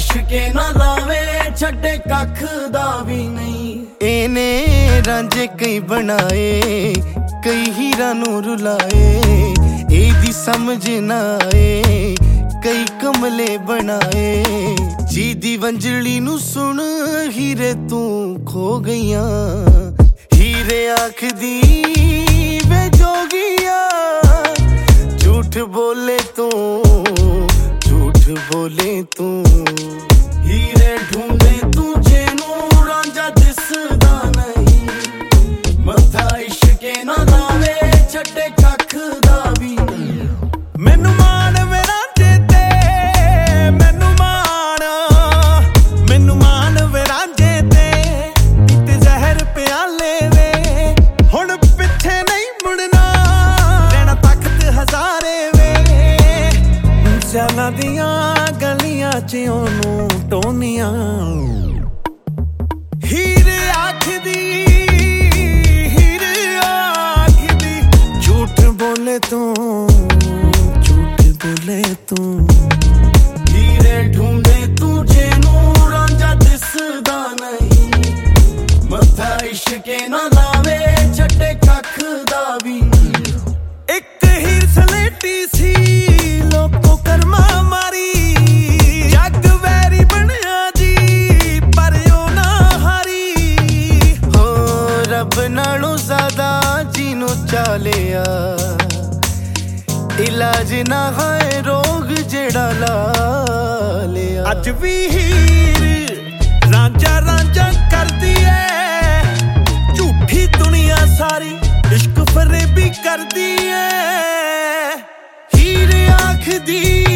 इश्के ना लावे छड्डे कख दा भी नहीं। एने रांझे कई बनाए कई हीरा नू रुलाए एदी समझ ना आए कई कमले बनाए जी दी वंजली नू सुन हीरे तू खो गईया हीरे आखदी वे जोगिया झूठ बोले तू हीरे ढूंढे तुझे नू रांझा दिसदा नहीं मथा इश्के ना लावे छड्डे कख दा भी नहीं। मैनू मान वे रांझे ते मैनू मान वे रांझे ते ते जहर प्याले वे हुण पिछे नहीं मुड़ना रहना तख्त हजारे वे सियाला दियां गलियां च ओनू टोनियां हीरे आखदी झूठ बोले तू हीरे ढूंढे तुझे नू रांझा दिसदा नहीं मथा इश्के ना लावे छड्डे कख दा भी नहीं। एक हीर सलेटी सी लोको कर्मा मारी जग वैरी बनया जी पर ओ ना हारी हो रब नालों ज्यादा जीनू चालिया इलाज ना है रोग जेड़ा ला लिया अज भी हीर रांझा रांझा करदी है झूठी दुनिया सारी इश्क फरेबी करदी है हीर आखदी